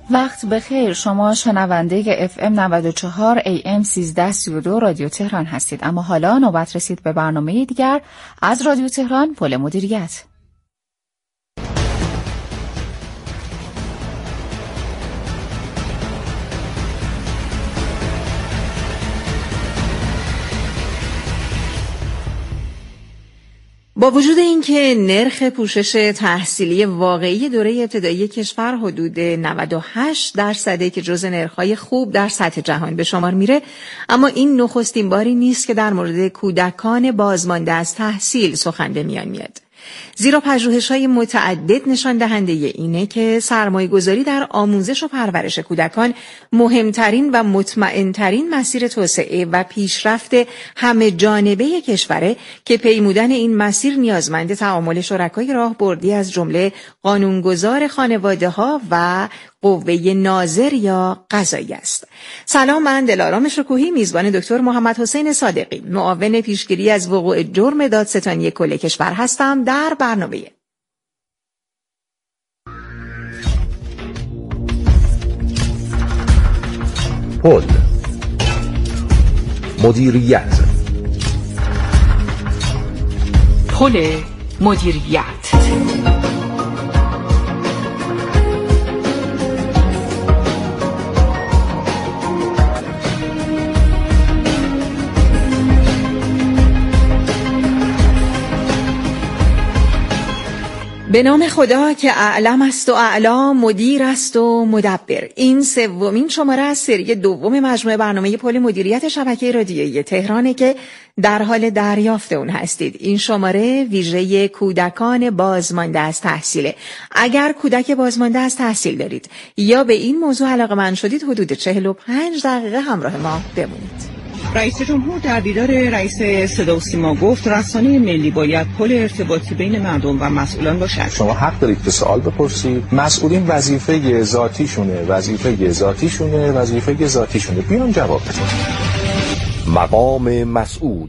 وقت بخیر، شما شنونده FM 94 AM 1332 رادیو تهران هستید. اما حالا نوبت رسید به برنامه دیگر از رادیو تهران، پل مدیریت. با وجود اینکه نرخ پوشش تحصیلی واقعی دوره ابتدایی کشور حدود 98% که جزو نرخ‌های خوب در سطح جهان به شمار میره، اما این نخستین باری نیست که در مورد کودکان بازمانده از تحصیل سخن به میان میاد. زیرا پژوهش‌های متعدد نشان دهنده اینه که سرمایه‌گذاری در آموزش و پرورش کودکان مهمترین و مطمئن‌ترین مسیر توسعه و پیشرفت همه جانبه کشوره که پیمودن این مسیر نیازمند تعامل شرکای راهبردی از جمله قانونگذار خانواده‌ها و قوه ناظر یا قضایی است. سلام، من دلارام شکوهی، میزبان دکتر محمد حسین صادقی، معاون پیشگیری از وقوع جرم دادستانی کل کشور هستم در برنامه پل مدیریت. پل مدیریت. به نام خدا که اعلم است و اعلا، مدیر است و مدبر. این سومین شماره از سری دوم مجموعه برنامه پل مدیریت شبکه رادیویی تهرانه که در حال دریافت اون هستید. این شماره ویژه کودکان بازمانده از تحصیله. اگر کودک بازمانده از تحصیل دارید یا به این موضوع علاقه‌مند شدید، حدود 45 دقیقه همراه ما بمونید. رئیس جمهور در دیدار رئیس صدا و سیما گفت رسانه ملی باید پل ارتباطی بین مردم و مسئولان باشد. شما حق دارید که سوال بپرسید. مسئولین وظیفه ذاتیشونه بیان جواب بدن. مقام مسئول.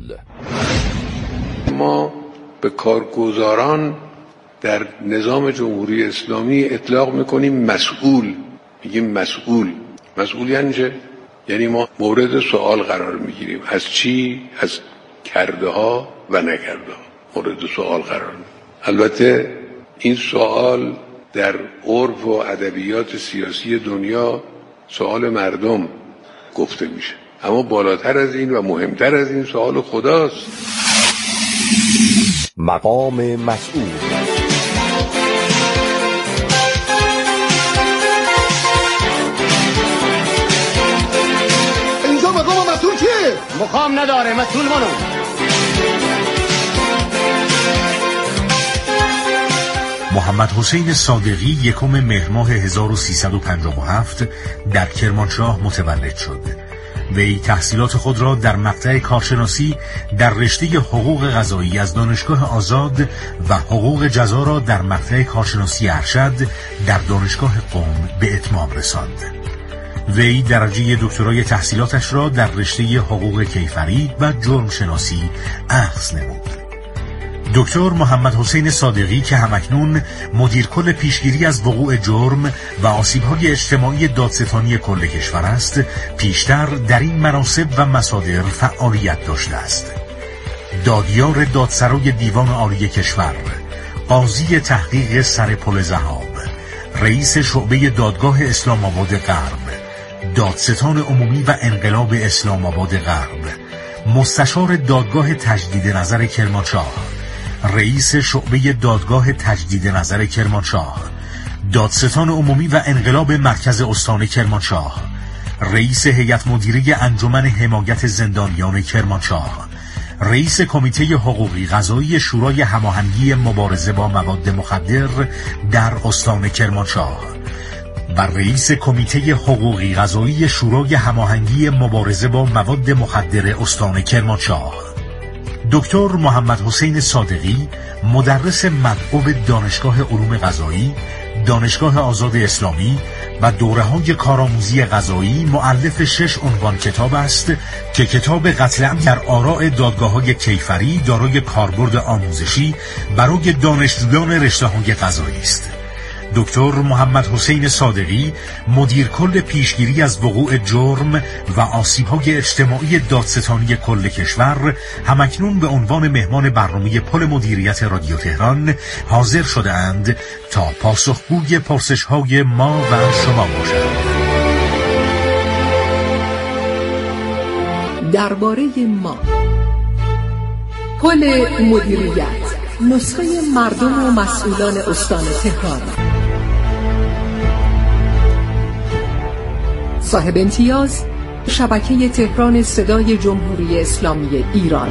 ما به کارگزاران در نظام جمهوری اسلامی اطلاق میکنیم مسئول. میگیم مسئول یعنی چه؟ یعنی ما مورد سوال قرار میگیریم. از چی؟ از کرده ها و نکرده ها مورد سوال قرار میگیریم. البته این سوال در عرف و ادبیات سیاسی دنیا سوال مردم گفته میشه، اما بالاتر از این و مهمتر از این سوال خداست. مقام مسئول. مقام نداره، مسئول منو. محمد حسین صادقی 1 مهر ماه 1357 در کرمانشاه متولد شد. وی تحصیلات خود را در مقطع کارشناسی در رشته حقوق قضایی از دانشگاه آزاد و حقوق جزا را در مقطع کارشناسی ارشد در دانشگاه قم به اتمام رساند. وی درجه دکترای تحصیلاتش را در رشته حقوق کیفری و جرم شناسی اخذ نمود. دکتر محمد حسین صادقی که همکنون مدیر کل پیشگیری از وقوع جرم و آسیب‌های اجتماعی دادستانی کل کشور است، پیشتر در این مناصب و مصادر فعالیت داشته است. دادیار دادسرای دیوان عالی کشور، قاضی تحقیق سر پل ذهاب، رئیس شعبه دادگاه اسلام آباد غرب، دادستان عمومی و انقلاب اسلام آباد غرب، مستشار دادگاه تجدید نظر کرمانشاه، رئیس شعبه دادگاه تجدید نظر کرمانشاه، دادستان عمومی و انقلاب مرکز استان کرمانشاه، رئیس هیئت مدیره انجمن حمایت زندانیان کرمانشاه، رئیس کمیته حقوقی قضایی شورای هماهنگی مبارزه با مواد مخدر در استان کرمانشاه و رئیس کمیته حقوقی قضایی شورای هماهنگی مبارزه با مواد مخدر استان کرمانشاه. دکتر محمد حسین صادقی مدرس مدعو دانشگاه علوم قضایی، دانشگاه آزاد اسلامی و دوره‌های کارآموزی قضایی، مؤلف 6 عنوان کتاب است که کتاب قتل عمد در آراء دادگاه‌های کیفری دارای کاربرد آموزشی برای دانشجویان رشته‌های قضایی است. دکتر محمد حسین صادقی، مدیر کل پیشگیری از وقوع جرم و آسیب‌های اجتماعی دادستانی کل کشور، همکنون به عنوان مهمان برنامه پل مدیریت رادیو تهران حاضر شده‌اند تا پاسخگوی پرسش‌های ما و شما باشند. درباره ما، پل مدیریت، نسخه مردم و مسئولان استان تهران. صاحب امتیاز، شبکه تهران صدای جمهوری اسلامی ایران.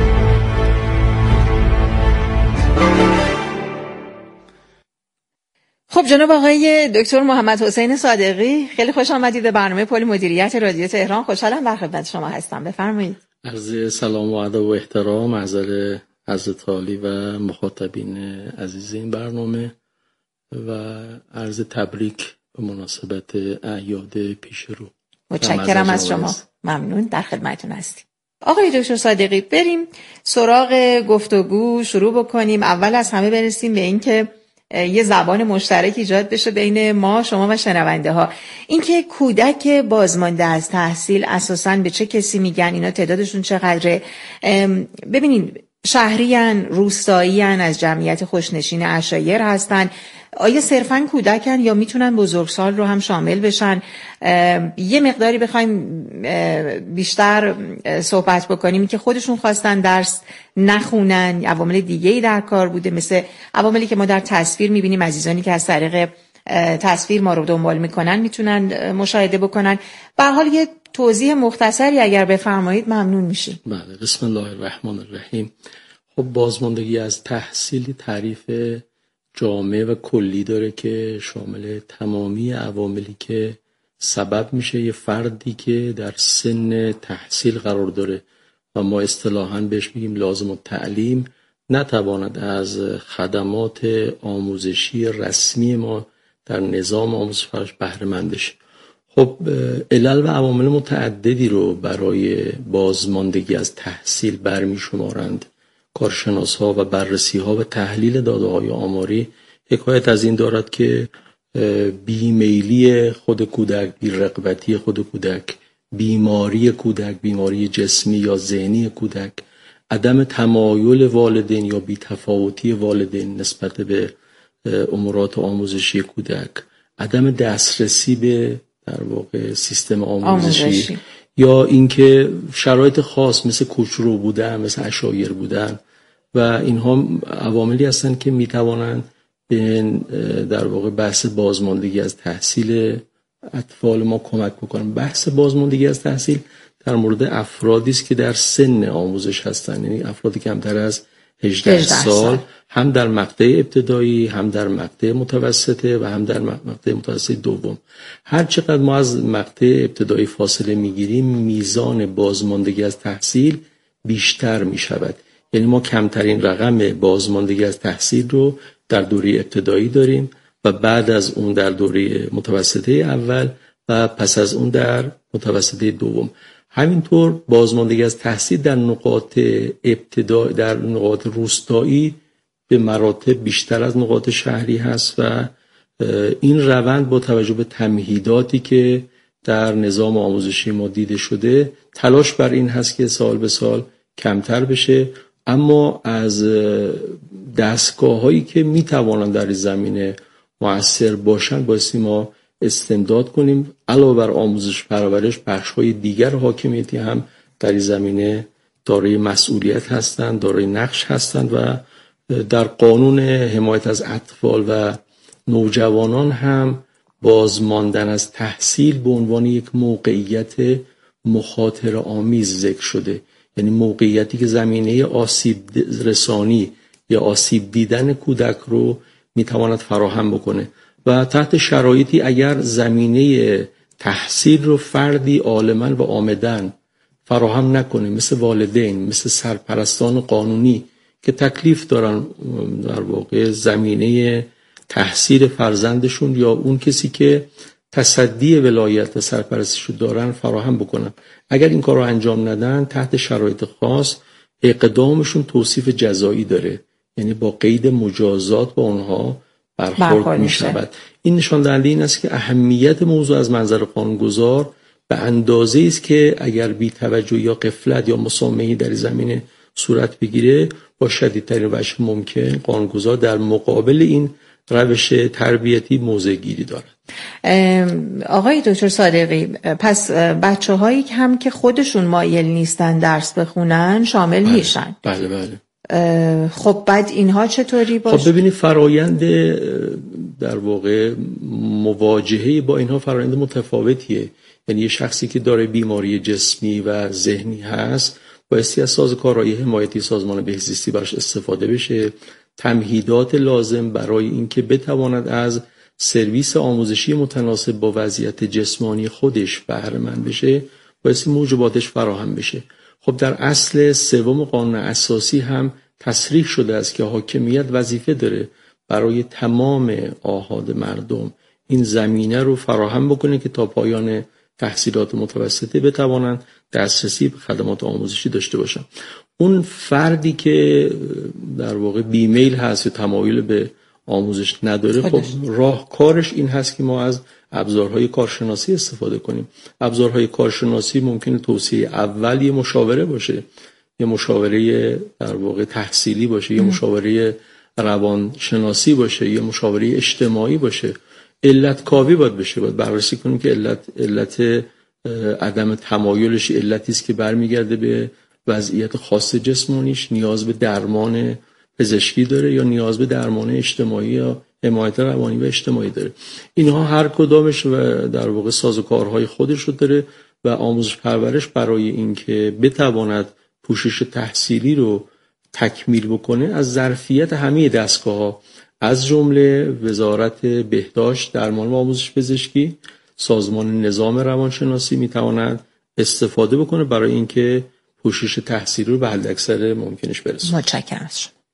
خب جناب آقای دکتر محمد حسین صادقی، خیلی خوش آمدید به برنامه پل مدیریت رادیو تهران. خوشحالم در خدمت شما هستم. بفرمایید. عرض سلام و ادب و احترام معذر حضرت عالی و مخاطبین عزیز این برنامه و عرض تبریک به مناسبت اعیاد پیش رو. متشکرم از شما. ممنون، در خدمتتون هستیم. آقای دکتر صادقی، بریم سراغ گفتگو شروع بکنیم. اول از همه برسیم به این که یه زبان مشترک ایجاد بشه بین ما، شما و شنونده ها. این که کودک بازمانده از تحصیل اساساً به چه کسی میگن؟ اینا تعدادشون چقدره؟ ببینین، شهریان، روستاییان، از جمعیت خوشنشین عشایر هستن؟ آیا صرفاً کودکن یا میتونن بزرگسال رو هم شامل بشن؟ یه مقداری بخوایم بیشتر صحبت بکنیم که خودشون خواستن درس نخونن، عوامل دیگه‌ای در کار بوده، مثل عواملی که ما در تصویر میبینیم، عزیزانی که از طریق تصویر ما رو دنبال میکنن میتونن مشاهده بکنن. به هر حال یه توضیح مختصری اگر بفرمایید ممنون میشیم. بله، بسم الله الرحمن الرحیم. خب بازماندگی از تحصیل تعریف جامع و کلی داره که شامل تمامی عواملی که سبب میشه یه فردی که در سن تحصیل قرار داره و ما اصطلاحاً بهش میگیم لازم التعلیم نتواند از خدمات آموزشی رسمی ما در نظام آموزش فرش بهره مند بشه. خب علل و عوامل متعددی رو برای بازماندگی از تحصیل برمی شمارند. کارشناس‌ها و بررسی‌ها و تحلیل داده‌های آماری حکایت از این دارد که بیمیلی خود کودک، بی‌رغبتی خود کودک، بیماری کودک، بیماری جسمی یا ذهنی کودک، عدم تمایل والدین یا بی‌تفاوتی والدین نسبت به امورات آموزشی کودک، عدم دسترسی به در واقع سیستم آموزشی یا اینکه شرایط خاص مثل کوچرو بودن، مثل عشایر بودن و اینها عواملی هستند که میتوانند به در واقع بحث بازماندگی از تحصیل اطفال ما کمک بکنن. بحث بازماندگی از تحصیل در مورد افرادی است که در سن آموزش هستند، یعنی افرادی کمتر از 18 سال، هم در مقطع ابتدایی، هم در مقطع متوسطه و هم در مقطع متوسط دوم. هر چقدر ما از مقطع ابتدایی فاصله میگیریم میزان بازماندگی از تحصیل بیشتر میشود. یعنی ما کمترین رقم بازماندگی از تحصیل رو در دوره ابتدایی داریم و بعد از اون در دوره متوسطه اول و پس از اون در متوسطه دوم. همینطور بازماندگی از تحصیل در نقاط ابتدایی، در نقاط روستایی به مراتب بیشتر از نقاط شهری هست و این روند با توجه به تمهیداتی که در نظام آموزشی ما دیده شده تلاش بر این هست که سال به سال کمتر بشه، اما از دستگاه هایی که می توانند در این زمینه مؤثر باشند بایستی ما استمداد کنیم. علاوه بر آموزش پرورش، بخش های دیگر حاکمیتی هم در این زمینه دارای مسئولیت هستند، دارای نقش هستند و در قانون حمایت از اطفال و نوجوانان هم بازماندن از تحصیل به عنوان یک موقعیت مخاطره آمیز ذکر شده، یعنی موقعیتی که زمینه آسیب رسانی یا آسیب دیدن کودک رو میتواند فراهم بکنه و تحت شرایطی اگر زمینه تحصیل رو فردی عالماً و عامداً فراهم نکنه، مثل والدین، مثل سرپرستان قانونی که تکلیف دارن در واقع زمینه تحصیل فرزندشون یا اون کسی که تصدی ولایت سرپرستیشو دارن فراهم بکنن، اگر این کار رو انجام ندن تحت شرایط خاص اقدامشون توصیف جزایی داره، یعنی با قید مجازات با اونها برخورد می شود. این نشان دهنده این است که اهمیت موضوع از منظر قانونگذار به اندازه است که اگر بی‌توجهی یا غفلت یا مسامحه‌ای در زمینه صورت بگیره با شدیدترین وجه ممکن قانونگذار در مقابل این روش تربیتی موضع گیری دارد. آقای دکتر صادقی، پس بچه‌هایی هم که خودشون مایل نیستن درس بخونن شامل میشن؟ بله بله. خب بعد اینها چطوری باشه؟ خب ببینید فرایند در واقع مواجهه با اینها فرایند متفاوتیه. یعنی یه شخصی که داره بیماری جسمی و ذهنی هست بایستی از سازوکارهای حمایتی سازمان بهزیستی براش استفاده بشه، تمهیدات لازم برای اینکه بتواند از سرویس آموزشی متناسب با وضعیت جسمانی خودش بهره مند بشه بایستی موجباتش فراهم بشه. خب در اصل سوم قانون اساسی هم تصریح شده است که حاکمیت وظیفه داره برای تمام آحاد مردم این زمینه رو فراهم بکنه که تا پایان تحصیلات متوسطه بتوانند دسترسی به خدمات آموزشی داشته باشند. اون فردی که در واقع بیمیل هست یا تمایل به آموزش نداره خب راهکارش این هست که ما از ابزارهای کارشناسی استفاده کنیم. ابزارهای کارشناسی ممکنه توصیه اول یه مشاوره باشه، یه مشاوره در واقع تحصیلی باشه، یه مشاوره روانشناسی باشه، یه مشاوره اجتماعی باشه. علت کاوی باید بشه، باید بررسی کنیم که علت عدم تمایلش علتی است که برمیگرده به وضعیت خاص جسمانیش، نیاز به درمان پزشکی داره یا نیاز به درمان اجتماعی یا حمایت روانی و اجتماعی داره. اینها هر کدامش و در واقع سازوکارهای خودش رو داره و آموزش پرورش برای اینکه بتواند پوشش تحصیلی رو تکمیل بکنه از ظرفیت همه دستگاه‌ها از جمله وزارت بهداشت، درمان و آموزش پزشکی، سازمان نظام روانشناسی میتواند استفاده بکنه برای اینکه پوشش تحصیلی رو به حداکثر ممکنش برسونه. متشکرم.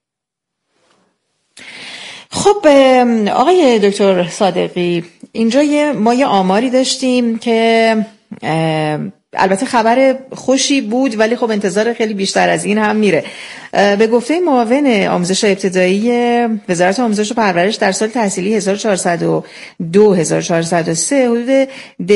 خب آقای دکتر صادقی، اینجا ما یه آماری داشتیم که البته خبر خوشی بود ولی خب انتظار خیلی بیشتر از این هم میره. به گفته معاون آموزش ابتدایی وزارت آموزش و پرورش در سال تحصیلی 1402-1403 حدود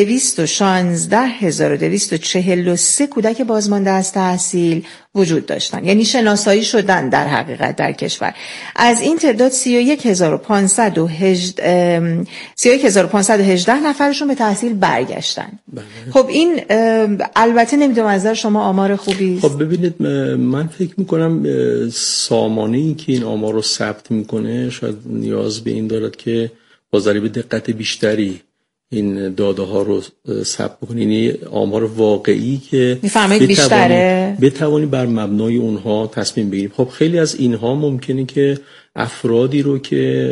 216243 کودک بازمانده از تحصیل وجود داشتن، یعنی شناسایی شدن در حقیقت در کشور. از این تعداد 31518 نفرشون به تحصیل برگشتن. خب این البته نمیدونم از نظر شما آمار خوبی است؟ خب ببینید من فکر میکنم سامانه‌ای که این آمار رو ثبت میکنه شاید نیاز به این دارد که با ضریب دقت بیشتری این داده ها رو ثبت بکنی، یعنی آمار واقعی که بتوانی بر مبنای اونها تصمیم بگیریم. خب خیلی از اینها ممکنه که افرادی رو که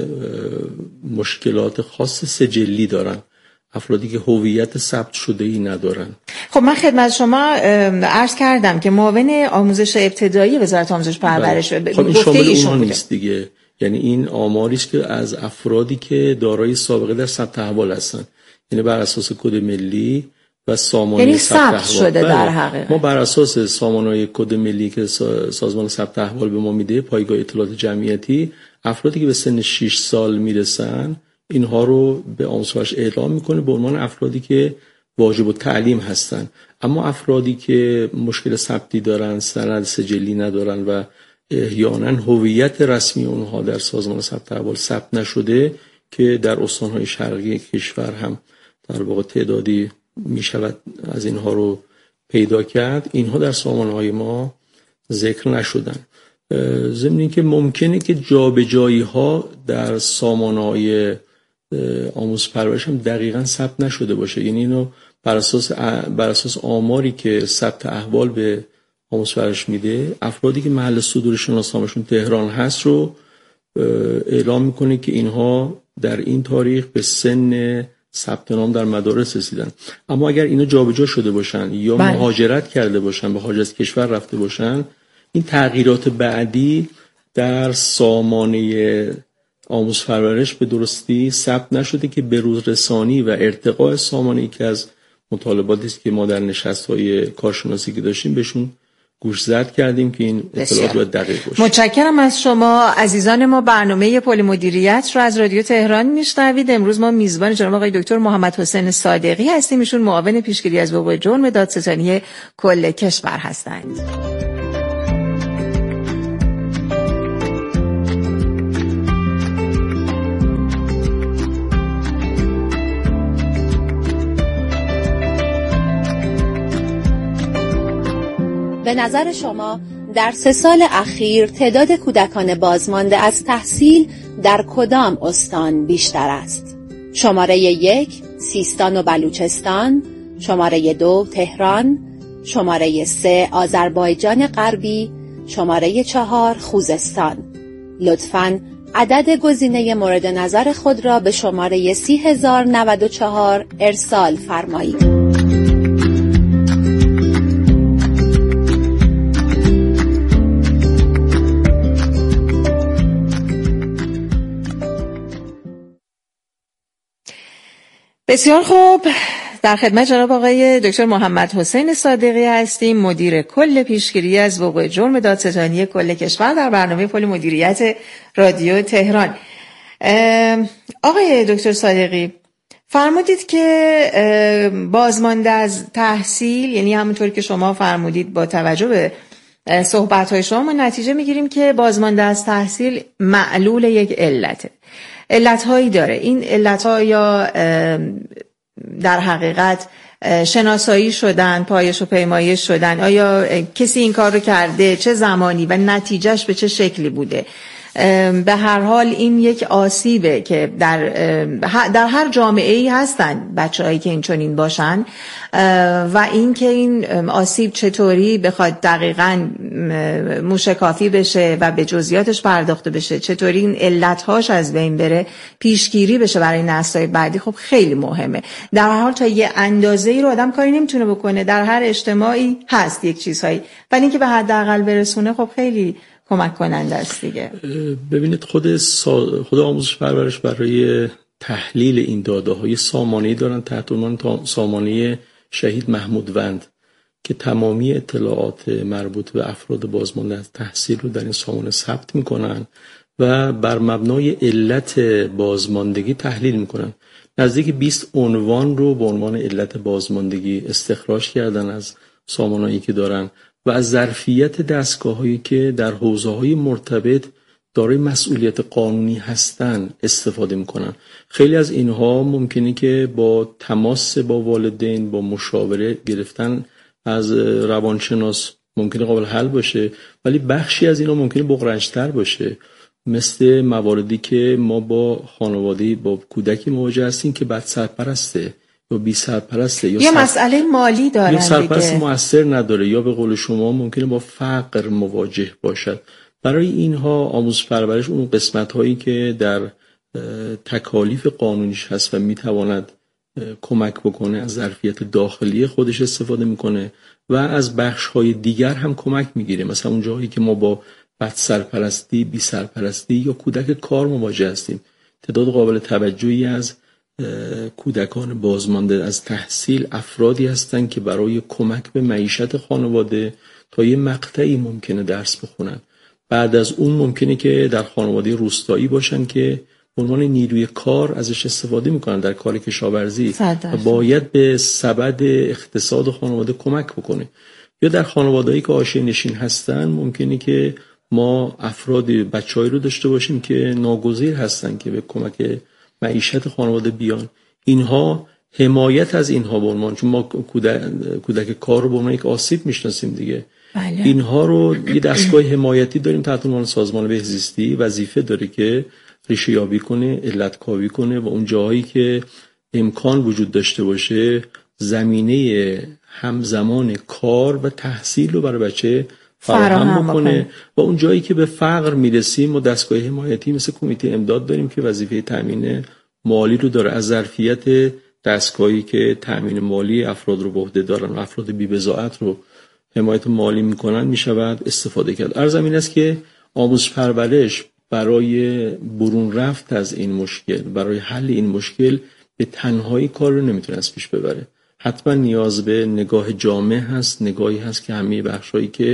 مشکلات خاص سجلی دارن، افرادی که هویت ثبت شده ای ندارن. خب من خدمت شما عرض کردم که معاون آموزش ابتدایی وزارت آموزش پرورش خب این شامل اونها نیست دیگه، یعنی این آماری است که از افرادی که دارای سابقه در ثبت احوال هستن، یعنی بر اساس کد ملی و سامانه ثبت احوال شده در حقیقت. ما بر اساس سامانه کد ملی که سازمان ثبت احوال به ما میده، پایگاه اطلاعات جمعیتی، افرادی که به سن 6 سال میرسن اینها رو به آموزش اعلام میکنه به عنوان افرادی که واجب التعلیم هستن. اما افرادی که مشکل ثبتی دارن، سند سجلی ندارن و احیانا هویت رسمی اونها در سازمان ثبت احوال ثبت نشده که در استانهای شرقی کشور هم در واقع تعدادی میشود از اینها رو پیدا کرد، اینها در سامانه‌های ما ذکر نشدن. ضمن اینکه ممکنه که جابجایی‌ها در سامانه‌های آموزش پرورش هم دقیقاً ثبت نشده باشه، یعنی اینو بر اساس آماری که ثبت احوال به آموزش پرورش میده، افرادی که محل صدور شناسنامه‌شون تهران هست رو اعلام میکنه که اینها در این تاریخ به سن ثبت نام در مدارس رسیدن. اما اگر اینا جابجا شده باشن یا مهاجرت کرده باشن، به خارج از کشور رفته باشن، این تغییرات بعدی در سامانه آموزش پرورش به درستی ثبت نشده که به روز رسانی و ارتقاء سامانه‌ای که از مطالباتی است که ما در نشست‌های کارشناسی که داشتیم بهشون گوشزد کردیم که این اطلاعات باید دقیق باشه. متشکرم از شما. عزیزان ما، برنامه پل مدیریت رو از رادیو تهران میشنوید. امروز ما میزبان جناب آقای دکتر محمد حسین صادقی هستیم. ایشون معاون پیشگیری از وقوع جرم دادستانی کل کشور هستند. به نظر شما در 3 سال اخیر تعداد کودکان بازمانده از تحصیل در کدام استان بیشتر است؟ شماره 1 سیستان و بلوچستان، شماره 2 تهران، شماره 3 آذربایجان غربی، شماره 4 خوزستان. لطفاً عدد گزینه مورد نظر خود را به شماره 30094 ارسال فرمایید. بسیار خوب، در خدمت جناب آقای دکتر محمد حسین صادقی هستیم، مدیر کل پیشگیری از وقوع جرم دادستانی کل کشور، در برنامه پل مدیریت رادیو تهران. آقای دکتر صادقی، فرمودید که بازمانده از تحصیل، یعنی همونطور که شما فرمودید با توجه به صحبت‌های شما ما نتیجه میگیریم که بازمانده از تحصیل معلول یک علته. علت‌هایی داره. این علت‌ها یا در حقیقت شناسایی شدن، پایش و پیمایش شدن، آیا کسی این کار رو کرده، چه زمانی و نتیجهش به چه شکلی بوده. به هر حال این یک آسیبه که در هر جامعه‌ای هستن بچه‌هایی که این چنین باشن و این که این آسیب چطوری بخواد دقیقاً موشکافی بشه و به جزئیاتش پرداخته بشه، چطوری این علت‌هاش از بین بره، پیشگیری بشه برای نسل‌های بعدی، خب خیلی مهمه. در هر حال تا یه اندازه‌ای رو آدم کاری نمیتونه بکنه، در هر اجتماعی هست یک چیزهایی، ولی اینکه به حداقل برسونه خب خیلی کمک کننده است دیگه. ببینید خود آموزش پرورش برای تحلیل این داده‌های سامانه‌ای دارن تحت عنوان سامانه شهید محمودوند که تمامی اطلاعات مربوط به افراد بازمانده از تحصیل رو در این سامانه ثبت میکنن و بر مبنای علت بازماندگی تحلیل میکنن. نزدیک 20 عنوان رو به عنوان علت بازماندگی استخراج کردن از سامانه‌ای که دارن و از ظرفیت دستگاه‌هایی که در حوزه‌های مرتبط دارای مسئولیت قانونی هستن استفاده میکنن. خیلی از اینها ممکنه که با تماس با والدین، با مشاوره گرفتن از روانشناس ممکنه قابل حل باشه، ولی بخشی از اینها ممکنه بغرنج‌تر باشه، مثل مواردی که ما با خانواده‌ای با کودکی مواجه هستیم که بد سرپرسته یا بی سرپرسته یا مسئله مالی دارن، یا سرپرست مؤثر نداره، یا به قول شما ممکنه با فقر مواجه باشد. برای اینها آموزش پرورش اون قسمت هایی که در تکالیف قانونیش هست و میتواند کمک بکنه از ظرفیت داخلی خودش استفاده میکنه و از بخش های دیگر هم کمک میگیره. مثلا اون جایی که ما با بد سرپرستی، بی سرپرستی یا کودک کار مواجه هستیم، تعداد قابل توجهی از کودکان بازمانده از تحصیل افرادی هستند که برای کمک به معیشت خانواده تا یه مقطعی ممکنه درس بخونن. بعد از اون ممکنه که در خانواده روستایی باشن که به عنوان نیروی کار ازش استفاده میکنن در کار کشاورزی و باید به سبد اقتصاد خانواده کمک بکنه. یا در خانواده‌ای که حاشیه نشین هستن ممکنه که ما افرادی بچه‌ای رو داشته باشیم که ناگزیر هستن که به کمک معیشت خانواده بیان. اینها حمایت از اینها به عنوان، چون ما کودک کار رو به عنوان یک آسیب میشناسیم دیگه، بله. اینها رو یه دستگاه حمایتی داریم تحت عنوان سازمان بهزیستی، وظیفه داره که ریشه یابی کنه، علت کاوی کنه و اون جاهایی که امکان وجود داشته باشه زمینه همزمان کار و تحصیل رو برای بچه فراهم بکنه و اون جایی که به فقر میرسیم ما دستگاه حمایتی مثل کمیته امداد داریم که وظیفه تامین مالی رو داره. از ظرفیت دستگاهی که تامین مالی افراد رو به عهده دارن و افراد بی‌بضاعت رو حمایت مالی میکنن میشود استفاده کرد. عرض این است که آموزش پرورش برای برون رفت از این مشکل، برای حل این مشکل به تنهایی کار رو نمیتونه از پیش ببره. حتما نیاز به نگاه جامع هست، نگاهی هست که همه بخشایی که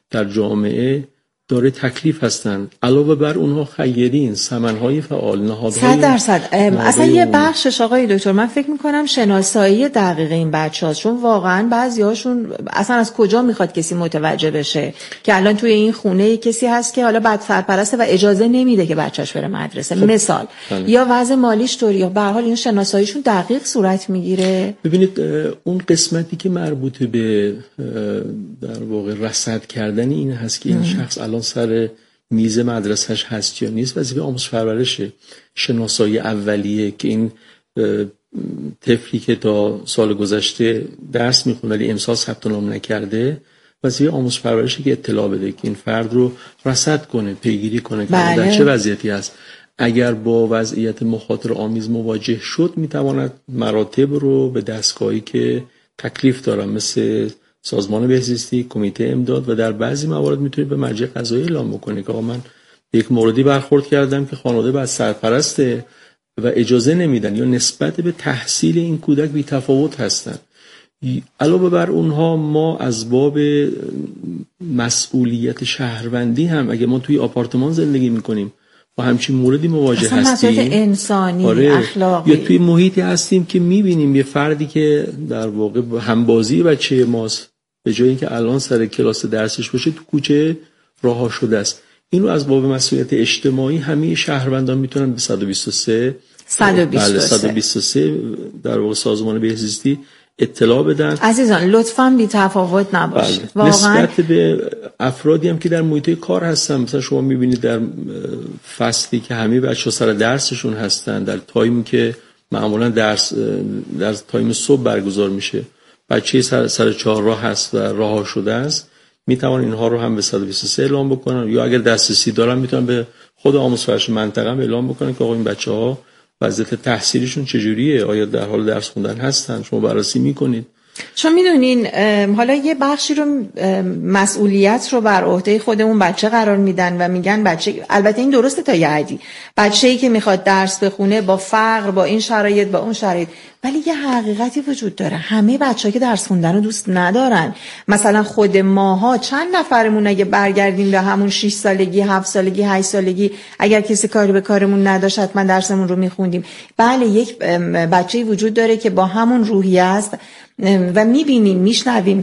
در جامعه داره تکلیف هستن. علاوه بر اونها خیرین، سمنهای فعال، نهادهای 100%. اصلا یه بخشش آقای دکتر من فکر میکنم شناسایی دقیق این بچه‌هاست، چون واقعا بعضی‌هاشون اصلا از کجا میخواد کسی متوجه بشه که الان توی این خونه کسی هست که حالا بد سرپرسته و اجازه نمیده که بچه‌اش بره مدرسه مثال یا وضع مالیش طوری، یا به هر حال این شناساییشون دقیق صورت میگیره. ببینید اون قسمتی که مربوط به در واقع رصد کردن این هست که این شخص الان سر میز مدرسهش هست یا نیست، وظیفه آموزش پرورشه. شناسایی اولیه که این طفلی که تا سال گذشته درس میخونه ولی امسال ثبت نام نکرده، وظیفه آموزش پرورشه که اطلاع بده که این فرد رو رصد کنه، پیگیری کنه که در چه وضعیتی هست. اگر با وضعیت مخاطره آمیز مواجه شد میتواند مراتب رو به دستگاهی که تکلیف دارن مثل سازمان بهزیستی، کمیته امداد و در بعضی موارد میتونید به مرجع قضایی اعلام بکنید که آقا من یک موردی برخورد کردم که خانواده بعد سرپرسته و اجازه نمیدن یا نسبت به تحصیل این کودک بی تفاوت هستن. علاوه بر اونها ما از باب مسئولیت شهروندی هم اگه ما توی آپارتمان زندگی میکنیم با همچین موردی مواجه هستیم، مسئله انسانی، اخلاقی، یا توی محیطی هستیم که میبینیم یه فردی که در واقع همبازی بچه ماست به جایی که الان سر کلاس درسش باشه تو کوچه رها شده است. اینو از باب مسئولیت اجتماعی همه شهروندان میتونن به 123 در واقع سازمان بهزیستی اطلاع بدن. عزیزان لطفاً بی تفاوت نباشید. واقعا نسبت به افرادی هم که در محیط کار هستن، مثلا شما میبینید در فصلی که همه بچه‌ها سر درسشون هستن، در تایمی که معمولا درس در تایم صبح برگزار میشه، بچه سر چهارراه هست و رها شده است، میتوان اینها رو هم به 123 اعلام بکنن، یا اگر دسترسی دارن میتونن به خود آموزش پرورش منطقه هم اعلام بکنن که آقا این بچه‌ها وضعیت تحصیلیشون چجوریه، آیا در حال درس خوندن هستن، شما بررسی میکنید. چون میدونین حالا یه بخشی رو مسئولیت رو بر عهده خودمون بچه قرار میدن و میگن بچه، البته این درسته تا یه حدی، بچه‌ای که میخواد درس بخونه با فقر، با این شرایط، با اون شرایط، ولی یه حقیقتی وجود داره، همه بچه‌ها که درس خوندن رو دوست ندارن. مثلا خود ماها چند نفرمون اگه برگردیم به همون 6 سالگی، 7 سالگی، 8 سالگی، اگر کسی کاری به کارمون نداشت حتما درسمون رو میخوندیم. بله یک بچه‌ای وجود داره که با همون روحیه است و میبینیم، میشنویم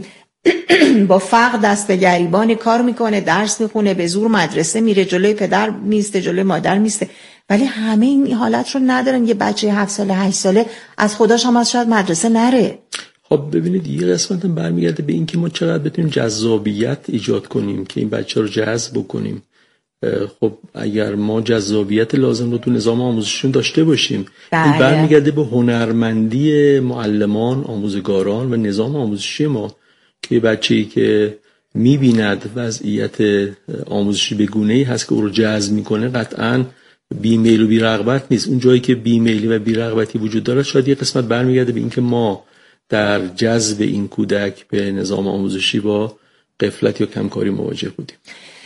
با فقر دست به گریبان کار میکنه، درس میخونه، به زور مدرسه میره، جلوی پدر میسته، جلوی مادر میسته، ولی همه این حالت رو ندارن. یه بچه 7 ساله 8 ساله از خودش هم از شاید مدرسه نره. خب ببینید یه قسمت هم برمیگرده به این که ما چقدر بتونیم جذابیت ایجاد کنیم که این بچه رو جذب بکنیم. خب اگر ما جذابیت لازم رو تو نظام آموزشیشون داشته باشیم، این برمیگرده به هنرمندی معلمان، آموزگاران و نظام آموزشی ما که بچه‌ای که می‌بیند وضعیت آموزشی به گونه‌ای هست که او رو جذب می‌کنه، قطعاً بیمیل و بی‌رغبت نیست. اون جایی که بیمیلی و بی‌رغبتی وجود داره شاید یه قسمت برمیگرده به این که ما در جذب این کودک به نظام آموزشی با غفلت یا کمکاری مواجه بودیم.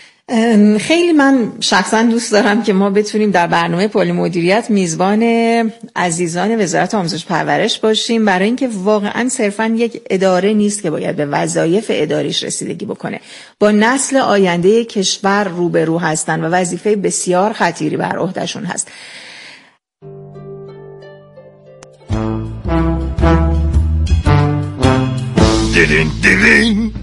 خیلی من شخصا دوست دارم که ما بتونیم در برنامه پل مدیریت میزبان عزیزان وزارت آموزش پرورش باشیم، برای اینکه واقعا صرفا یک اداره نیست که باید به وظایف اداریش رسیدگی بکنه، با نسل آینده کشور روبرو هستن و وظیفه بسیار خطیری بر عهدهشون هست. دلین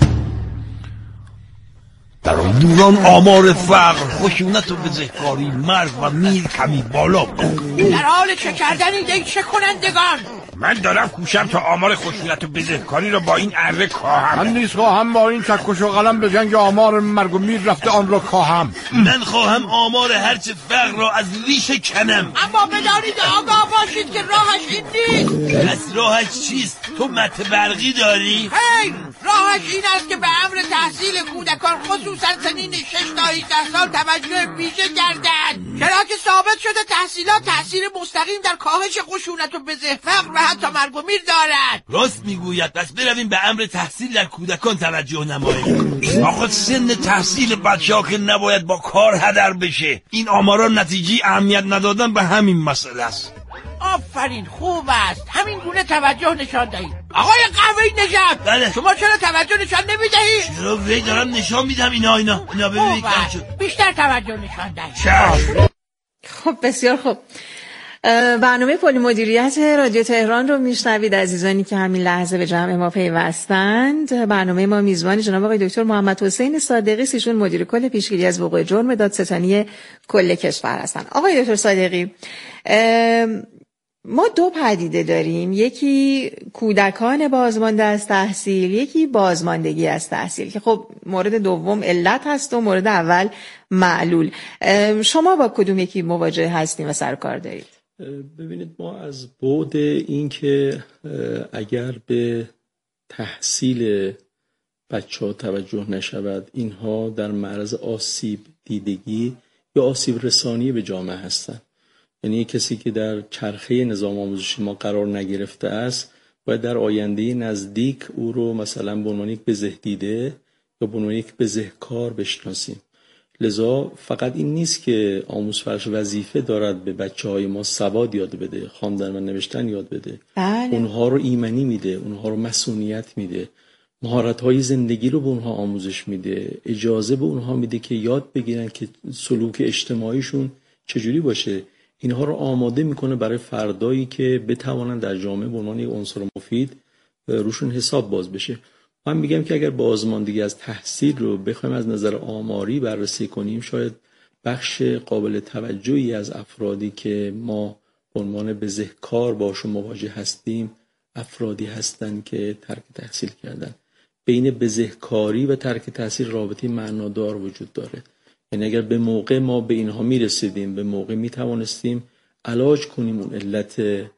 در اون دوران آمار فقر، خشونت و بزهکاری، مرگ و میر کمی بالا بود. در حال چه کردن این چه کنندگان؟ من دارم کوشم تا آمار خشونت و بزهکاری رو با این اره کاهم. من نیز خواهم با این چکش و قلم به جنگ آمار مرگ و میر رفته آن را کاهم. من خواهم آمار هرچه فقر را از ریشه کنم. اما بدانید آگاه باشید که راهش این نیست. پس راهش چیست؟ تو مته برقی داری؟ خیر، راهش این است که به امر تحصیل کودکان خصوصا سنین 6 تا 18 سال توجه ویژه گردد، چرا که ثابت شده تحصیلات تأثیر مستقیم در کاهش خشونت و بزهفقر و حتی مرگ و میر دارد. راست میگوید. پس برویم به امر تحصیل در کودکان توجه نماییم. آخه سن تحصیل بچه‌ها که نباید با کار هدر بشه. این آمارا نتیجه اهمیت ندادن به همین مسئله است. آفرین، خوب است. همین گونه توجه نشان دهید. آقای قهوه‌ای نژاد، بله. شما چرا توجه نشان نمیدهید؟ چرا وی دارم نشان میدم اینا ببینید بیشتر توجه نشان دهید. خب بسیار خوب. برنامه پلی مدیریت رادیو تهران رو میشنوید عزیزانی که همین لحظه به جمع ما پیوستند. برنامه ما میزبان جناب آقای دکتر محمد حسین صادقی است، ایشون مدیر کل پیشگیری از وقوع جرم دادستانی کل کشور هستند. آقای دکتر صادقی، ما دو پدیده داریم، یکی کودکان بازمانده از تحصیل، یکی بازماندگی از تحصیل، که خب مورد دوم علت هست و مورد اول معلول. شما با کدوم یکی مواجه هستیم و سرکار دارید؟ ببینید، ما از بعد این که اگر به تحصیل بچه‌ها توجه نشود، اینها در معرض آسیب دیدگی یا آسیب رسانی به جامعه هستند. یعنی کسی که در چرخه نظام آموزشی ما قرار نگرفته است باید در آینده نزدیک او رو مثلا به عنوان یک بزهدیده یا به عنوان یک بزهکار بشناسیم. لذا فقط این نیست که آموزپرورش وظیفه دارد به بچه‌های ما سواد یاد بده، خواندن و نوشتن یاد بده. اونها رو ایمنی میده، اونها رو مسئولیت میده، مهارت‌های زندگی رو به اونها آموزش میده، اجازه به اونها میده که یاد بگیرن که سلوک اجتماعیشون چجوری باشه. اینها رو آماده میکنه برای فردایی که بتوانن در جامعه به عنوان یک عنصر مفید روشون حساب باز بشه. من میگم که اگر بازماندگی از تحصیل رو بخوایم از نظر آماری بررسی کنیم، شاید بخش قابل توجهی از افرادی که ما به عنوان بزهکار باشون مواجه هستیم افرادی هستند که ترک تحصیل کردن. بین بزهکاری و ترک تحصیل رابطه معنادار وجود داره. یعنی اگر به موقع ما به اینها میرسیدیم، به موقع میتوانستیم علاج کنیم اون علت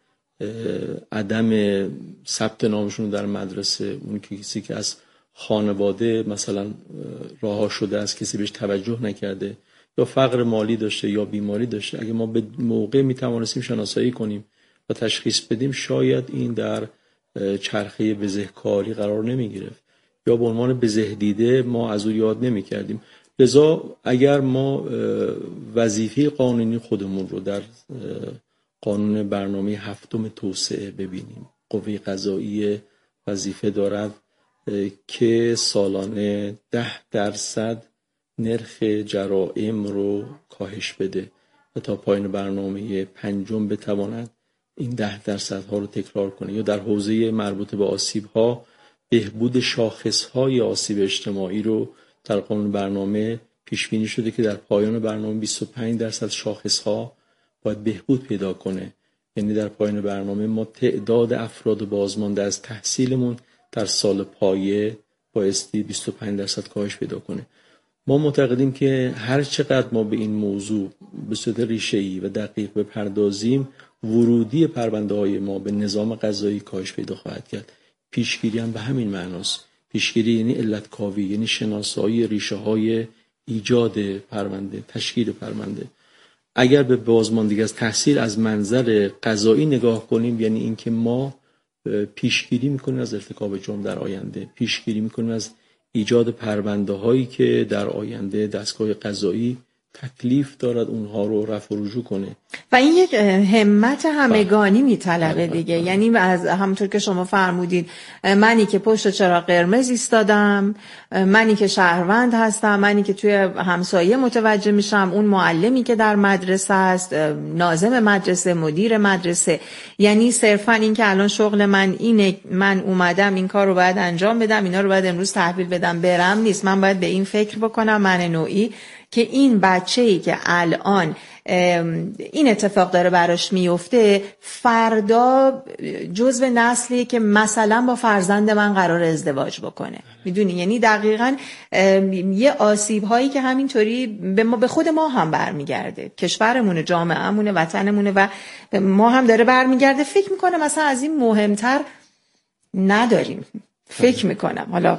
عدم ثبت نامشون در مدرسه، اون کسی که از خانواده مثلا رها شده است، کسی بهش توجه نکرده یا فقر مالی داشته یا بیماری داشته، اگه ما به موقع میتوانستیم شناسایی کنیم و تشخیص بدیم، شاید این در چرخه بزهکاری قرار نمیگرفت یا به عنوان بزهدیده ما از او یاد نمیکردیم. لذا اگر ما وظیفه قانونی خودمون رو در قانون برنامه 7 توسعه ببینیم، قوه قضاییه وظیفه دارد که سالانه 10% نرخ جرائم رو کاهش بده و تا پایان برنامه 5 بتواند این 10% ها رو تکرار کنه. یا در حوزه مربوط به آسیب ها، بهبود شاخص های آسیب اجتماعی رو در قانون برنامه پیش بینی شده که در پایان برنامه 25% شاخص ها باید بهبود پیدا کنه. یعنی در پایان برنامه ما تعداد افراد بازمانده از تحصیلمون در سال پایه بایستی 25% کاهش پیدا کنه. ما معتقدیم که هر چقدر ما به این موضوع به صورت ریشه‌ای و دقیق بپردازیم، ورودی پرونده های ما به نظام قضایی کاهش پیدا خواهد کرد. پیشگیری هم به همین معناست. پیشگیری یعنی علت کاوی، یعنی شناسایی ریشه های ایجاد پرونده، تشکیل پرونده. اگر به بازماندگی از تحصیل از منظر قضایی نگاه کنیم، یعنی اینکه ما پیشگیری میکنیم از ارتکاب جرم در آینده، پیشگیری میکنیم از ایجاد پرونده هایی که در آینده دستگاه قضایی تکلیف دارد اونها رو رفع و رجوع کنه. و این یک همت همگانی میطلبه دیگه. یعنی از همونطور که شما فرمودید، منی که پشت چراغ قرمز ایستادم، منی که شهروند هستم، منی که توی همسایه متوجه میشم، اون معلمی که در مدرسه است، ناظم مدرسه، مدیر مدرسه، یعنی صرفا این که الان شغل من اینه، من اومدم این کار رو باید انجام بدم، اینا رو باید امروز تحویل بدم برم نیست. من باید به این فکر بکنم من نوعی که این بچه‌ای که الان این اتفاق داره براش میفته، فردا جزو نسلی که مثلا با فرزند من قرار ازدواج بکنه. میدونی، یعنی دقیقاً یه آسیب هایی که همینطوری به خود ما هم برمیگرده، کشورمونه، جامعهمونه، وطنمونه و ما هم داره برمیگرده. فکر میکنم مثلا از این مهمتر نداریم. فکر میکنم حالا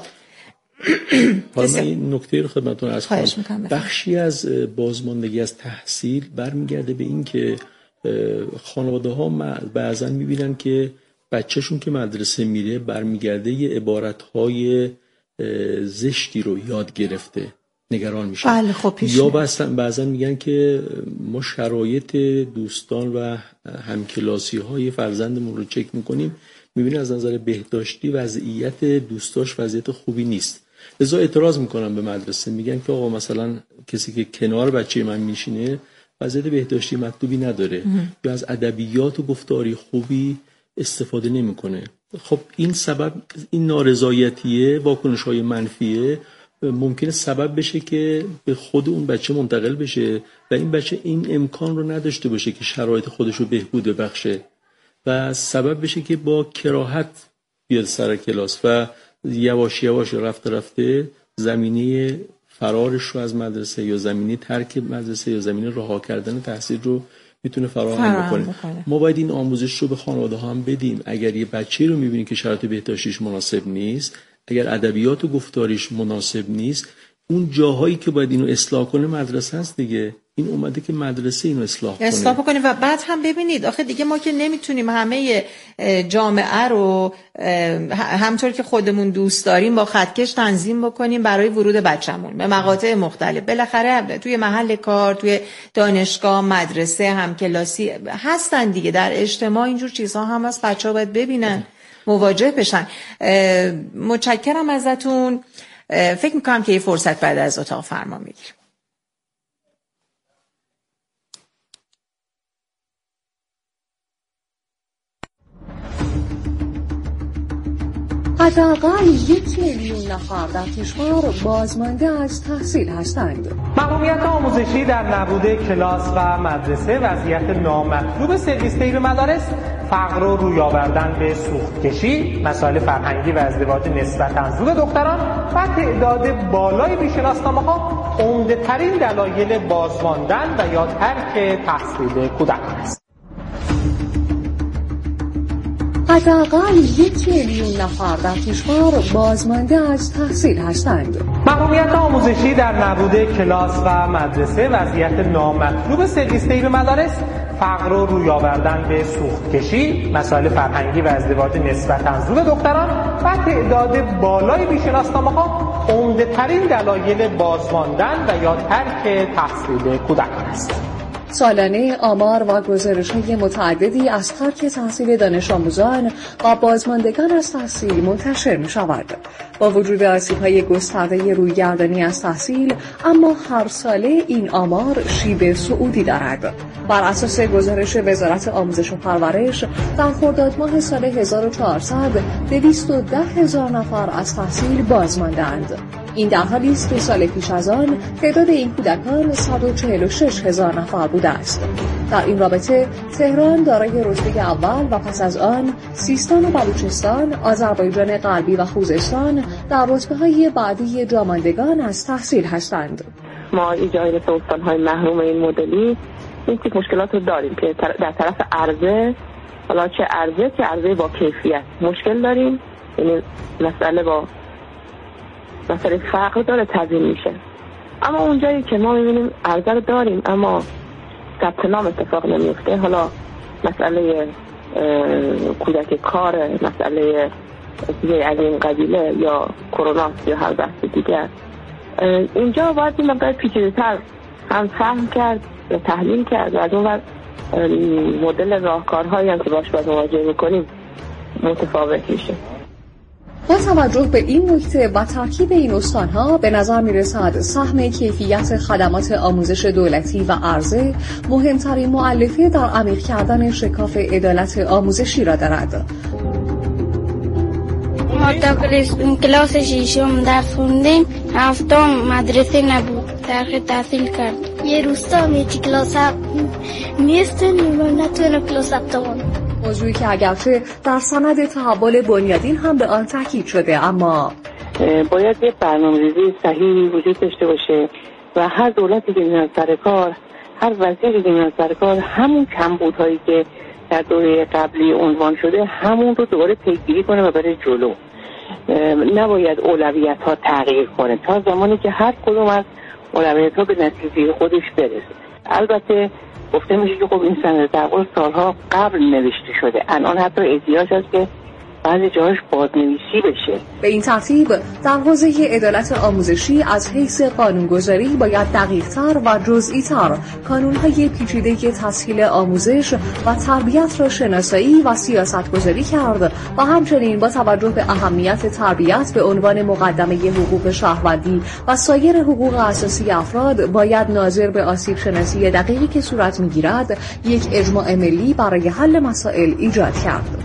من این نکته رو خدمتتون عرض کنم. بخشی از بازماندگی از تحصیل برمیگرده به این که خانواده ها بعضا میبینن که بچهشون که مدرسه میره برمیگرده یه عبارتهای زشتی رو یاد گرفته نگران میشن. بله خب یا بعضا میگن که ما شرایط دوستان و همکلاسی های فرزندمون رو چک میکنیم، میبینیم از نظر بهداشتی وضعیت دوستاش وضعیت خوبی نیست. لذا اعتراض میکنن به مدرسه، میگن که آقا مثلا کسی که کنار بچه من میشینه وضعیت بهداشتی مطلوبی نداره یا از ادبیات و گفتاری خوبی استفاده نمیکنه. خب این سبب، این نارضایتیه، واکنش‌های منفیه ممکنه سبب بشه که به خود اون بچه منتقل بشه و این بچه این امکان رو نداشته باشه که شرایط خودش رو بهبود ببخشه و سبب بشه که با کراهت بیاد سر کلاس و یواش یواش رفته زمینه فرارش رو از مدرسه یا زمینه ترک مدرسه یا زمینه رها کردن تحصیل رو میتونه فراهم بکنه. ما باید این آموزش رو به خانواده ها هم بدیم. اگر یه بچه رو میبینیم که شرایط بهداشتیش مناسب نیست، اگر ادبیات و گفتاریش مناسب نیست، اون جاهایی که باید اینو اصلاح کنه مدرسه است دیگه. این اومده که مدرسه اینو اصلاح کنه و بعد هم ببینید آخه دیگه ما که نمیتونیم همه جامعه رو همطور که خودمون دوست داریم با خطکش تنظیم بکنیم برای ورود بچه‌مون به مقاطع مختلف. بالاخره توی محل کار، توی دانشگاه، مدرسه، همکلاسی هستن دیگه، در اجتماع اینجور چیزها هم هست، بچه‌ها باید ببینن، مواجه بشن. متشکرم ازتون. فکر میکنم که یه فرصت بعد از اتاق فرمان میگیریم. حداقل 1 میلیون نفر در کشور بازمانده از تحصیل هستند. محرومیت آموزشی در نبود کلاس و مدرسه، وضعیت نامطلوب سرویس‌دهی مدارس، فقر و روی آوردن به سوختکشی، مسائل فرهنگی و ازدواج نسبتاً زود دختران و تعداد بالای بیشناسنامه‌ها عمده‌ترین دلایل بازماندن و یا ترک تحصیل کودکان است. حداقل 1 میلیون نفر در کشور بازمانده از تحصیل هستند. محرومیت آموزشی در نبود کلاس و مدرسه، وضعیت نامطلوب سرویس‌دهی مدارس، فقر و روی آوردن به سوختکشی، مسائل فرهنگی و ازدواج نسبتاً زود دختران و تعداد بالای بیشناسنامه‌ها عمده‌ترین دلایل بازماندن و یا ترک تحصیل کودکان است. سالانه آمار و گزارش‌های متعددی از ترک تحصیل دانش آموزان و بازماندگان از تحصیل منتشر می‌شود. با وجود آسیب‌های گسترده رویگردانی از تحصیل، اما هر ساله این آمار شیب صعودی دارد. بر اساس گزارش وزارت آموزش و پرورش، در خرداد ماه سال 1400 210,000 نفر از تحصیل بازماندند. این در حالی است که سال پیش از آن تعداد این کودکان 146,000 نفر بوده است. در این رابطه تهران دارای رتبه اول و پس از آن سیستان و بلوچستان، آذربایجان غربی و خوزستان در رتبه‌های بعدی جاماندگان از تحصیل هستند. ما ایجاد استان‌های محروم این مدلی این تیپ مشکلات رو داریم که در طرف عرضه، حالا چه عرضه با کیفیت مشکل داریم. یعنی مسئله فقر داره تضمین میشه، اما اونجایی که ما میبینیم عرضه رو داریم اما ثبت نام اتفاق نمیفته، حالا مسئله کودک کار، مسئله از این قبیله یا کرونا یا هر بحث دیگر، اینجا باید این مقدار پیچیده‌تر هم فهم کرد یا تحلیل کرد و از اون وقت مدل راهکارهایی هم که باش باید مواجه میکنیم متفاوت میشه. با توجه به این نکته و ترکیب این استانها، به نظر می‌رسد سهم کیفیت خدمات آموزش دولتی و عرضه مهمترین مؤلفه در عمیق کردن شکاف عدالت آموزشی را دارد. ما تا کلاس ششم درس خوندیم، هفتم مدرسه نبود، ترک تحصیل کرد. یه روستا میتی کلاس نیستن و نتونه کلاس ابتوان. موضوعی که اگرچه در سند تحول بنیادین هم به آن تاکید شده، اما باید یه برنامه‌ریزی صحیحی وجود داشته باشه و هر دولتی که میاد سر کار، هر وزیری که میاد سر کار، همون کمبودهایی که در دوره قبلی عنوان شده همون رو دوباره پیگیری کنه و بره جلو. نباید اولویت‌ها تغییر کنه تا زمانی که هر کدوم از اولویت‌ها به نتیجه خودش برسه. البته گفته میشه که خب این سند تحول سالها قبل نوشته شده، الان حتی احتیاج هست که بعضی جاش بازنویسی بشه. به این ترتیب در حوزه عدالت آموزشی از حیث قانونگذاری باید دقیق‌تر و جزئی‌تر کانون‌های پیچیده تسهیل آموزش و تربیت را شناسایی و سیاست‌گذاری کرد و همچنین با توجه به اهمیت تربیت به عنوان مقدمه حقوق شهروندی و سایر حقوق اساسی افراد باید ناظر به آسیب شناسی دقیقی که صورت می‌گیرد یک اجماع ملی برای حل مسائل ایجاد کرد.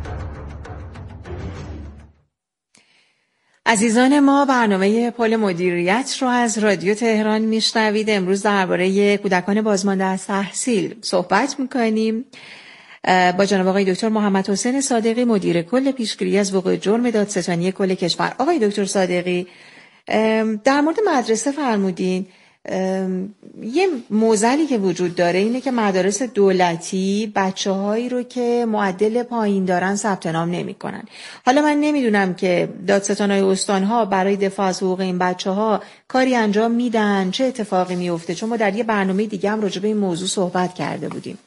عزیزان ما، برنامه پل مدیریت رو از رادیو تهران میشنوید. امروز درباره کودکان بازمانده از تحصیل صحبت میکنیم با جناب آقای دکتر محمد حسین صادقی، مدیر کل پیشگیری از وقوع جرم دادستانی کل کشور. آقای دکتر صادقی، در مورد مدرسه فرمودین یه معضلی که وجود داره اینه که مدارس دولتی بچه‌هایی رو که معدل پایین دارن ثبت نام نمی‌کنن. حالا من نمیدونم که دادستان‌های استان‌ها برای دفاع از حقوق این بچه‌ها کاری انجام میدن، چه اتفاقی میفته، چون ما در یه برنامه دیگه هم راجع به این موضوع صحبت کرده بودیم.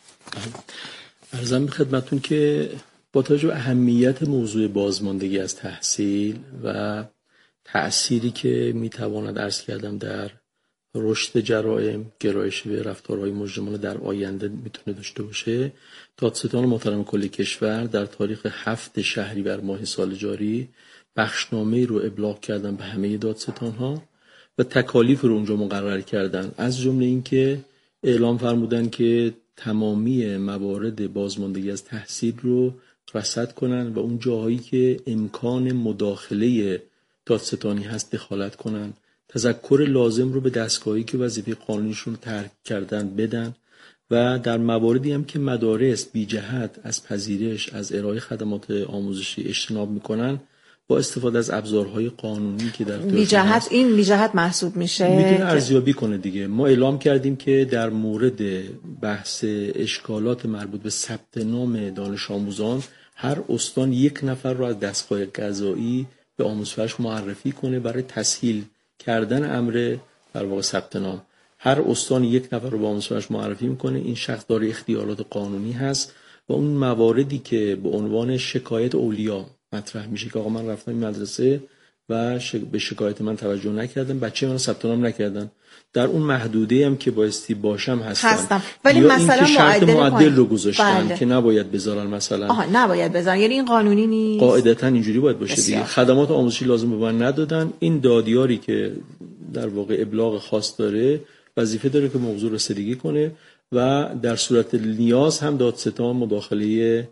عرضم به خدمتتون که با توجه به اهمیت موضوع بازماندگی از تحصیل و تأثیری که میتواند عرض کردم در رشد جرائم، گرایش به رفتارهای مجرمانه در آینده میتونه داشته باشه، دادستان محترم کل کشور در تاریخ 7 شهریور ماه سال جاری بخشنامه‌ای رو ابلاغ کردن به همه دادستان‌ها و تکالیف رو اونجا مقرر کردن. از جمله این که اعلام فرمودن که تمامی موارد بازماندگی از تحصیل رو رصد کنن و اون جاهایی که امکان مداخله دادستانی هست دخالت کنن، تذکر لازم رو به دستگاهی که وظیفه قانونیشون ترک کردن بدن و در مواردی هم که مدارس بی جهت از پذیرش از ارائه خدمات آموزشی اجتناب میکنن با استفاده از ابزارهای قانونی که در بی جهت محسوب میشه میتونه ارزیابی کنه دیگه. ما اعلام کردیم که در مورد بحث اشکالات مربوط به ثبت نام دانش آموزان هر استان یک نفر رو از دستگاه قضایی به آموزش معرفی کنه برای تسهیل کردن امر در واقع ثبت نام. هر استان یک نفر رو به آموزش معرفی میکنه، این شخص داره اختیارات قانونی هست و اون مواردی که به عنوان شکایت اولیا مطرح میشه که آقا من رفتم این مدرسه و به شکایت من توجه نکردن، بچه من ثبت نام نکردن، در اون محدوده هم که بایستی باشم هستم. ولی مثلا شرط معدل رو گذاشتن که نباید بذارن مثلا. نباید بذارن، یعنی این قانونی نیست. قاعدتا اینجوری باید باشه دیگه. خدمات آموزشی لازم به من ندادن. این دادیاری که در واقع ابلاغ خاص داره وظیفه داره که موضوع رسیدگی کنه و در صورت نیاز هم دادستان مداخله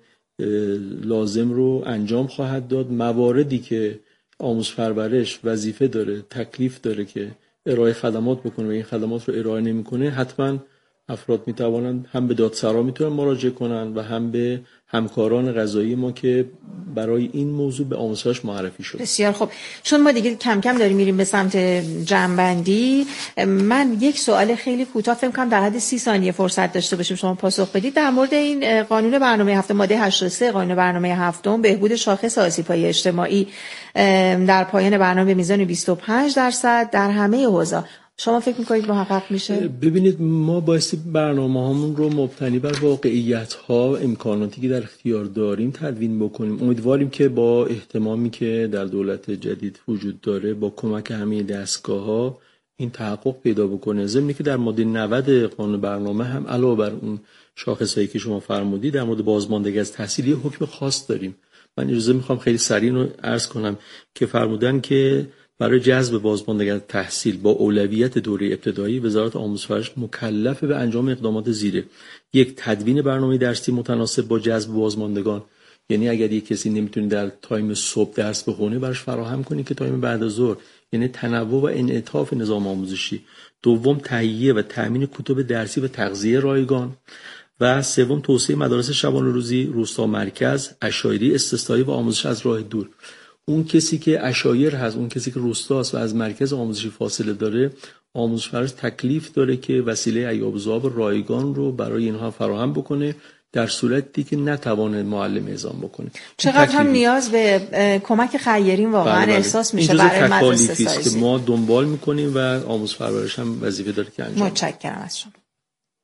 لازم رو انجام خواهد داد. مواردی که آموزش پرورش وظیفه داره، تکلیف داره که ارائه خدمات بکنه و این خدمات رو ارائه نمیکنه، حتما افراد میتوانند هم به دادسرا میتونن مراجعه کنن و هم به همکاران قضایی ما که برای این موضوع به آموزش معرفی شد. بسیار خوب، چون ما دیگه کم کم داریم میریم به سمت جنبندی، من یک سوال خیلی کوتاه فکر کنم در حد 30 ثانیه فرصت داشته باشیم شما پاسخ بدید در مورد این قانون برنامه 7 ماده 83 قانون برنامه 7 بهبود شاخص آسیب‌های اجتماعی در پایان برنامه به میزان 25% در همه حوزه، شما فکر میکنید محقق میشه؟ ببینید ما بایستی برنامه هامون رو مبتنی بر واقعیت ها، امکاناتی که در اختیار داریم تدوین بکنیم. امیدواریم که با اهتمامی که در دولت جدید وجود داره با کمک همه دستگاه ها این تحقق پیدا بکنه. ضمن که در ماده 90 قانون برنامه هم علاوه بر اون شاخصایی که شما فرمودید در مورد بازماندگی از تحصیل یه حکم خاص داریم. من اجازه میخوام خیلی سریع رو عرض کنم که فرمودن که برای جذب بازماندگی از تحصیل با اولویت دوره ابتدایی وزارت آموزش و پرورش مکلف به انجام اقدامات زیره: یک، تدوین برنامه درسی متناسب با جذب بازماندگان، یعنی اگر یک کسی نمیتونه در تایم صبح درس بخونه براش فراهم کنی که تایم بعد از ظهر، یعنی تنوع و انعطاف نظام آموزشی. دوم، تهیه و تامین کتب درسی و تغذیه رایگان. و سوم، توسعه مدارس شبانه روزی، روستا مرکز، عشایری استثنایی و آموزش از راه دور. اون کسی که عشایر هست، اون کسی که روستاست و از مرکز آموزشی فاصله داره، آموزش پرورش تکلیف داره که وسیله عیاب ذاب رایگان رو برای اینها فراهم بکنه در صورتی که نتوانه معلم اعزام بکنه. چقدر هم نیاز به کمک خیرین واقعا احساس میشه برای مدرسه سازی که ما دنبال میکنیم و آموزش پرورش هم وظیفه داره که انجام. متشکرم از شما.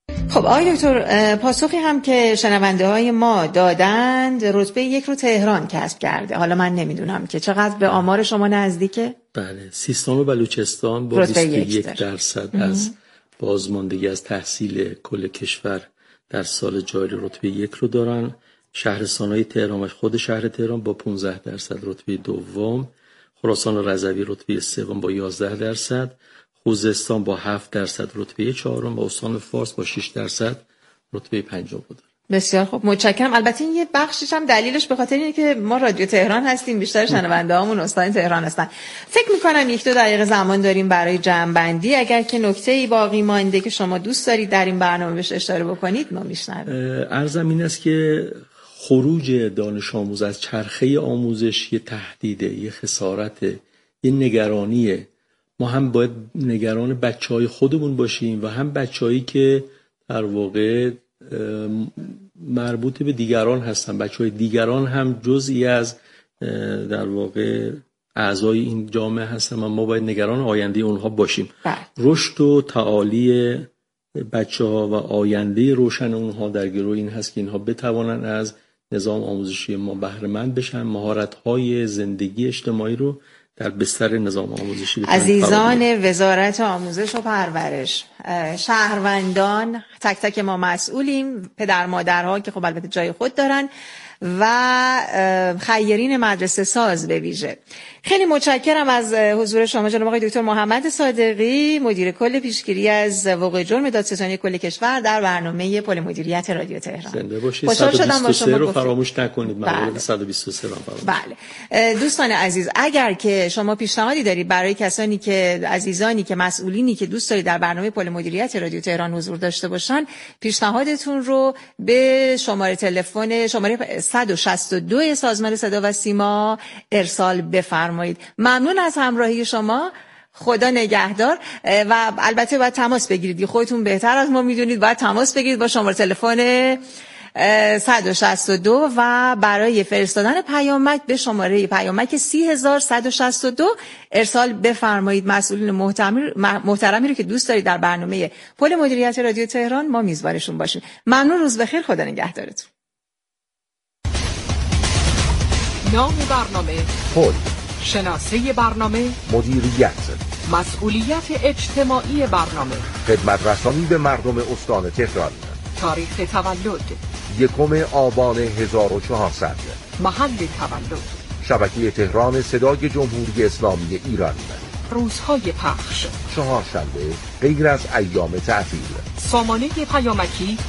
خب آقای دکتر، پاسخی هم که شنونده های ما دادند رتبه 1 رو تهران کسب کرده. حالا من نمیدونم که چقدر به آمار شما نزدیکه؟ بله، سیستان و بلوچستان با 21% از بازماندگی از تحصیل کل کشور در سال جاری رتبه 1 رو دارن. شهرستان‌های تهران و خود شهر تهران با 15% رتبه دوم، خراسان و رضوی رتبه سوم با 11%، خوزستان با 7% رتبه چهارم و استان فارس با 6% رتبه پنجم بود. بسیار خوب، متشکرم. البته این یه بخشش هم دلیلش به خاطر اینه که ما رادیو تهران هستیم، بیشتر شنونده‌هامون استان تهران هستن. فکر می‌کنم 1-2 دقیقه زمان داریم برای جمع‌بندی. اگر که نکته‌ای باقی مانده که شما دوست دارید در این برنامه بهش اشاره بکنید ما میشنویم. عرضم این است که خروج دانش آموز از چرخه آموزش یه تهدیده، یه خسارته، یه نگرانیه. ما هم باید نگران بچه‌های خودمون باشیم و هم بچه‌هایی که در واقع مربوط به دیگران هستن. بچه‌های دیگران هم جزئی از در واقع اعضای این جامعه هستن و ما باید نگران آینده اونها باشیم. رشد و تعالی بچه‌ها و آینده روشن اونها در گروه این هست که اینها بتوانند از نظام آموزشی ما بهره مند بشن، مهارت‌های زندگی اجتماعی رو در بستر نظام آموزشی بتونن. عزیزان وزارت آموزش و پرورش، شهروندان، تک تک ما مسئولیم، پدر مادرها که خب البته جای خود دارن و خیرین مدرسه ساز به ویژه. خیلی متشکرم از حضور شما جناب آقای دکتر محمد صادقی، مدیر کل پیشگیری از وقوع جرم دادستانی کل کشور در برنامه پل مدیریت رادیو تهران. زنده باشید. 123 رو فراموش نکنید. مورد 123 رو فراموش. بله. دوستان عزیز، اگر که شما پیشنهادی دارید برای کسانی که عزیزانی که مسئولینی که دوست دارید در برنامه پل مدیریت رادیو تهران حضور داشته باشن، پیشنهادتون رو به شماره تلفن 162 سازمان صدا و سیما ارسال بفرمایید. ممنون از همراهی شما. خدا نگهدار. و البته باید تماس بگیرید، خودتون بهتر از ما میدونید، باید تماس بگیرید با شماره تلفن 162 و برای فرستادن پیامک به شماره پیامک 30162 ارسال بفرمایید. مسئولین محترمی رو که دوست دارید در برنامه پل مدیریت رادیو تهران ما میزبانشون باشیم. ممنون، روز بخیر، خدا نگهدارتون. نام برنامه پل، شناسه برنامه مدیریت، مسئولیت اجتماعی برنامه، خدمت رسانی به مردم استان تهران، تاریخ تولد 1 آبان 1400، محل تولد شبکه تهران صدای جمهوری اسلامی ایران، روزهای پخش چهارشنبه غیر از ایام تعطیل، سامانه پیامکی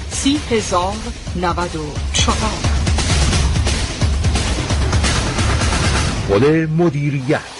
30094. پل مدیریت.